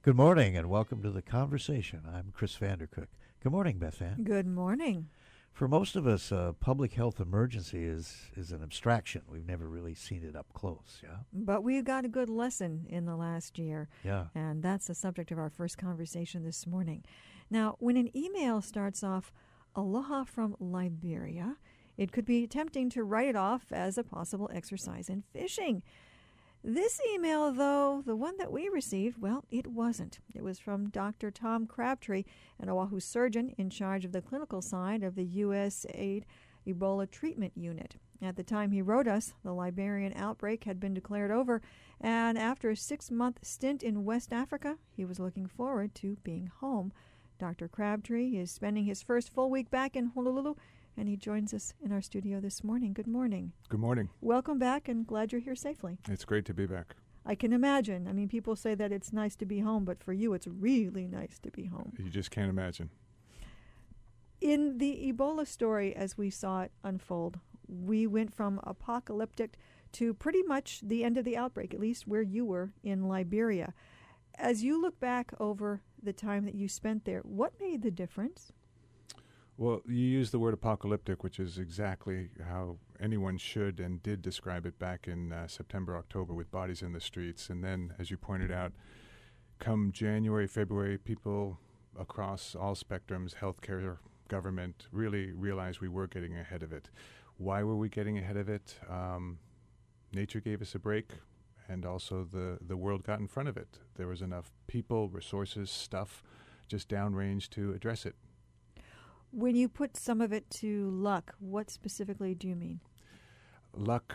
Good morning and welcome to The Conversation. I'm Chris Vandercook. Good morning, Beth Ann. Good morning. For most of us, a public health emergency is an abstraction. We've never really seen it up close, yeah? But we got a good lesson in the last year. Yeah. And that's the subject of our first conversation this morning. Now, when an email starts off, "Aloha from Liberia," it could be tempting to write it off as a possible exercise in phishing. This email, though, the one that we received, well, it wasn't. It was from Dr. Tom Crabtree, an Oahu surgeon in charge of the clinical side of the USAID Ebola Treatment Unit. At the time he wrote us, the Liberian outbreak had been declared over, and after a 6-month stint in West Africa, he was looking forward to being home. Dr. Crabtree is spending his first full week back in Honolulu, and he joins us in our studio this morning. Good morning. Good morning. Welcome back, and glad you're here safely. It's great to be back. I can imagine. I mean, people say that it's nice to be home, but for you, it's really nice to be home. You just can't imagine. In the Ebola story, as we saw it unfold, we went from apocalyptic to pretty much the end of the outbreak, at least where you were in Liberia. As you look back over the time that you spent there, what made the difference? Well, you use the word apocalyptic, which is exactly how anyone should and did describe it back in September, October, with bodies in the streets. And then, as you pointed out, come January, February, people across all spectrums, healthcare, government, really realized we were getting ahead of it. Why were we getting ahead of it? Nature gave us a break, and also the world got in front of it. There was enough people, resources, stuff just downrange to address it. When you put some of it to luck, what specifically do you mean? Luck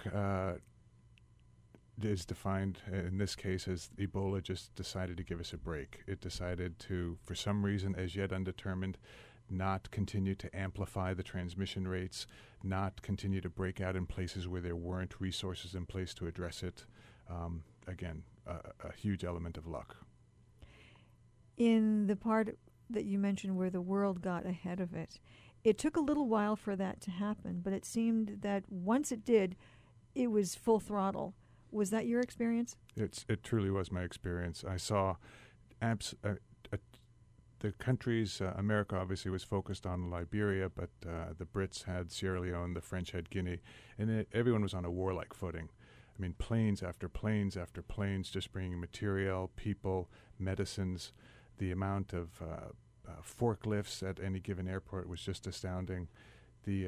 is defined in this case as Ebola just decided to give us a break. It decided to, for some reason as yet undetermined, not continue to amplify the transmission rates, not continue to break out in places where there weren't resources in place to address it. Again, a huge element of luck. In the part that you mentioned where the world got ahead of it, it took a little while for that to happen, but it seemed that once it did, it was full throttle. Was that your experience? It truly was my experience. I saw the countries, America obviously was focused on Liberia, but the Brits had Sierra Leone, the French had Guinea, and everyone was on a warlike footing. I mean, planes after planes after planes just bringing material, people, medicines. The amount of forklifts at any given airport was just astounding. The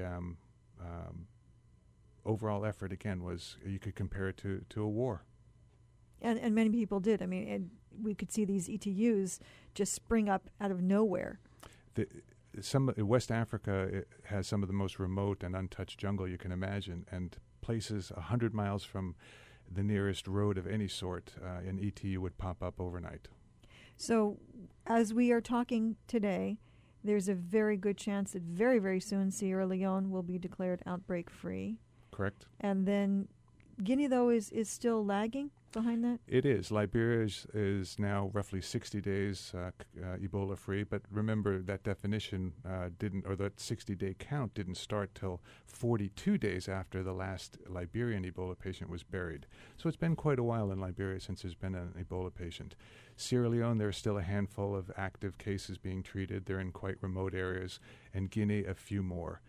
overall effort, again, was you could compare it to a war. And many people did. I mean, we could see these ETUs just spring up out of nowhere. West Africa has some of the most remote and untouched jungle you can imagine, and places 100 miles from the nearest road of any sort, an ETU would pop up overnight. So as we are talking today, there's a very good chance that very, very soon Sierra Leone will be declared outbreak-free. Correct. And then Guinea, though, is still lagging behind that? It is. Liberia is now roughly 60 days Ebola-free, but remember that definition that 60-day count didn't start till 42 days after the last Liberian Ebola patient was buried. So it's been quite a while in Liberia since there's been an Ebola patient. Sierra Leone, there are still a handful of active cases being treated. They're in quite remote areas. And Guinea, a few more.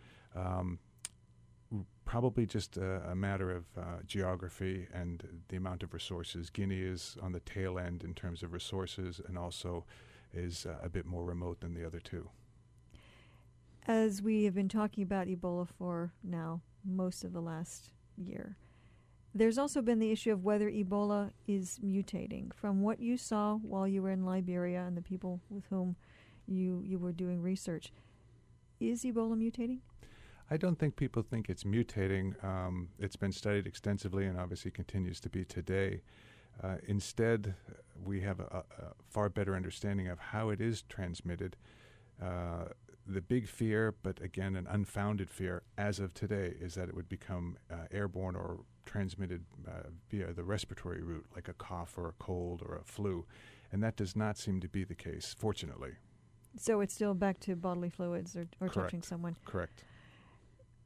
Probably just a matter of geography and the amount of resources. Guinea is on the tail end in terms of resources and also is a bit more remote than the other two. As we have been talking about Ebola for now most of the last year, there's also been the issue of whether Ebola is mutating. From what you saw while you were in Liberia and the people with whom you were doing research, is Ebola mutating? I don't think people think it's mutating. It's been studied extensively and obviously continues to be today. Instead, we have a far better understanding of how it is transmitted. The big fear, but again an unfounded fear as of today, is that it would become airborne or transmitted via the respiratory route, like a cough or a cold or a flu. And that does not seem to be the case, fortunately. So it's still back to bodily fluids or touching someone. Correct.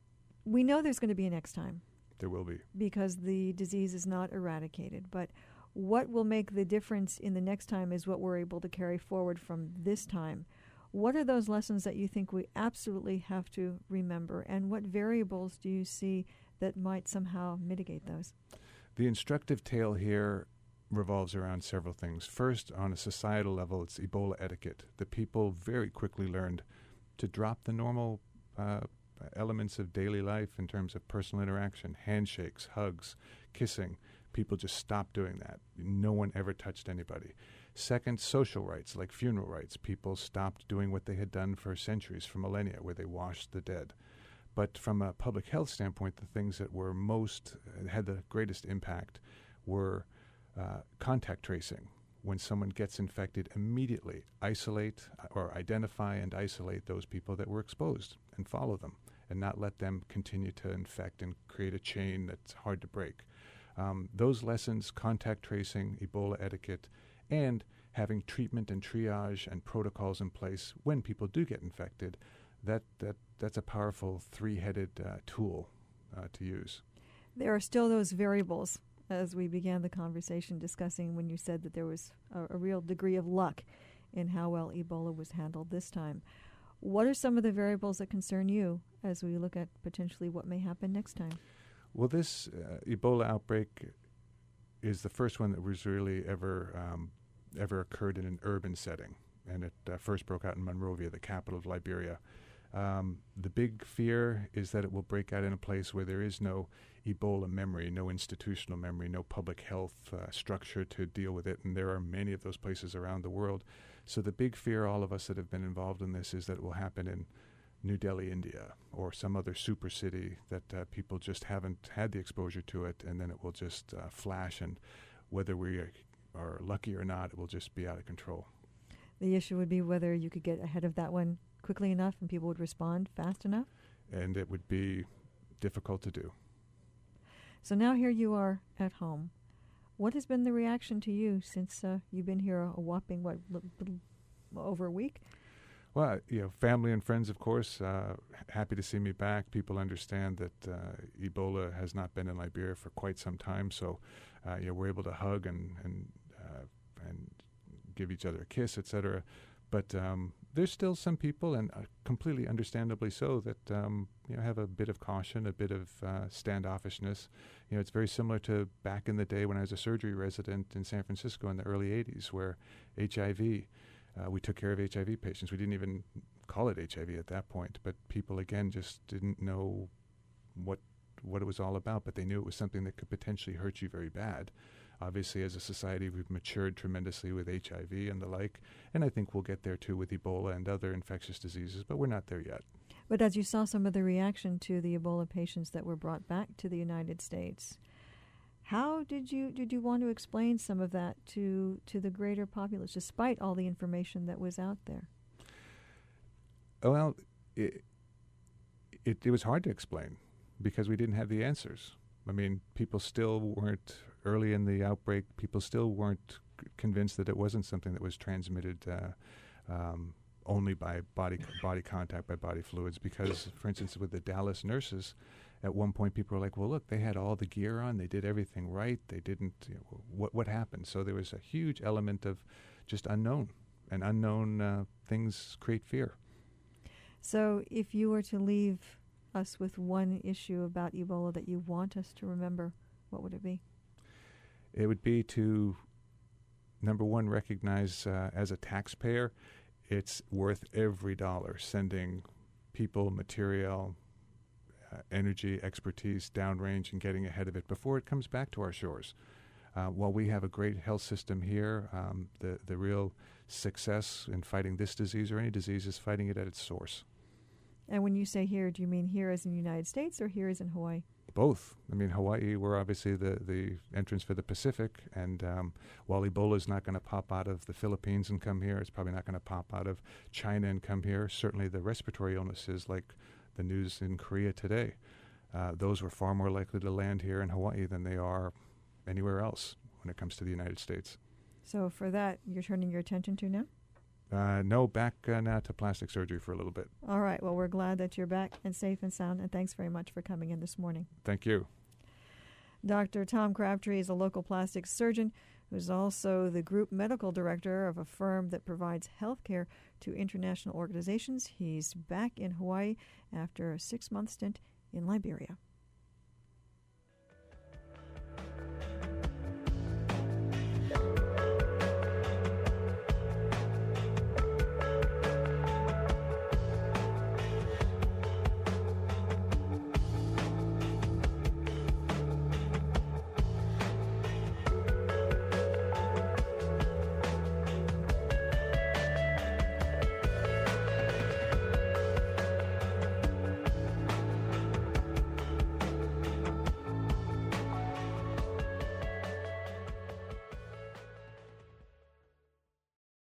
We know there's going to be a next time. There will be. Because the disease is not eradicated. But what will make the difference in the next time is what we're able to carry forward from this time. What are those lessons that you think we absolutely have to remember, and what variables do you see that might somehow mitigate those? The instructive tale here revolves around several things. First, on a societal level, it's Ebola etiquette. The people very quickly learned to drop the normal elements of daily life in terms of personal interaction, handshakes, hugs, kissing. People just stopped doing that. No one ever touched anybody. Second, social rites like funeral rites. People stopped doing what they had done for centuries, for millennia, where they washed the dead. But from a public health standpoint, the things that were had the greatest impact were contact tracing. When someone gets infected, immediately isolate or identify and isolate those people that were exposed and follow them and not let them continue to infect and create a chain that's hard to break. Those lessons, contact tracing, Ebola etiquette, and having treatment and triage and protocols in place when people do get infected, that's a powerful three-headed tool to use. There are still those variables, as we began the conversation discussing when you said that there was a real degree of luck in how well Ebola was handled this time. What are some of the variables that concern you as we look at potentially what may happen next time? Well, this Ebola outbreak is the first one that was really ever occurred in an urban setting, and it first broke out in Monrovia, the capital of Liberia. The big fear is that it will break out in a place where there is no Ebola memory, no institutional memory, no public health structure to deal with it, and there are many of those places around the world. So the big fear, all of us that have been involved in this, is that it will happen in New Delhi, India, or some other super city that people just haven't had the exposure to it, and then it will just flash, and whether we are lucky or not, it will just be out of control. The issue would be whether you could get ahead of that one quickly enough and people would respond fast enough? And it would be difficult to do. So now here you are at home. What has been the reaction to you since you've been here a whopping, little over a week? Well, family and friends, of course, happy to see me back. People understand that Ebola has not been in Liberia for quite some time, so we're able to hug and give each other a kiss, etc. But there's still some people, and completely understandably so, that have a bit of caution, a bit of standoffishness. It's very similar to back in the day when I was a surgery resident in San Francisco in the early 80s, where HIV, we took care of HIV patients. We didn't even call it HIV at that point, but people, again, just didn't know what it was all about, but they knew it was something that could potentially hurt you very bad. Obviously, as a society, we've matured tremendously with HIV and the like, and I think we'll get there too with Ebola and other infectious diseases, but we're not there yet. But as you saw some of the reaction to the Ebola patients that were brought back to the United States, how did you want to explain some of that to the greater populace, despite all the information that was out there? Well, it was hard to explain because we didn't have the answers. I mean, people still weren't, early in the outbreak, people still weren't convinced that it wasn't something that was transmitted only by body contact, by body fluids. Because, for instance, with the Dallas nurses, at one point people were like, well, look, they had all the gear on, they did everything right, they didn't, what happened? So there was a huge element of just unknown, and unknown things create fear. So if you were to leave us with one issue about Ebola that you want us to remember, what would it be? It would be to, number one, recognize as a taxpayer, it's worth every dollar sending people, material, energy, expertise downrange and getting ahead of it before it comes back to our shores. While we have a great health system here, the real success in fighting this disease or any disease is fighting it at its source. And when you say here, do you mean here as in the United States or here as in Hawaii? Both. I mean, Hawaii, we're obviously the entrance for the Pacific, and while Ebola is not going to pop out of the Philippines and come here, it's probably not going to pop out of China and come here. Certainly the respiratory illnesses like the news in Korea today, those were far more likely to land here in Hawaii than they are anywhere else when it comes to the United States. So for that, you're turning your attention to now? No, back now to plastic surgery for a little bit. All right. Well, we're glad that you're back and safe and sound, and thanks very much for coming in this morning. Thank you. Dr. Tom Crabtree is a local plastic surgeon who's also the group medical director of a firm that provides health care to international organizations. He's back in Hawaii after a 6-month stint in Liberia.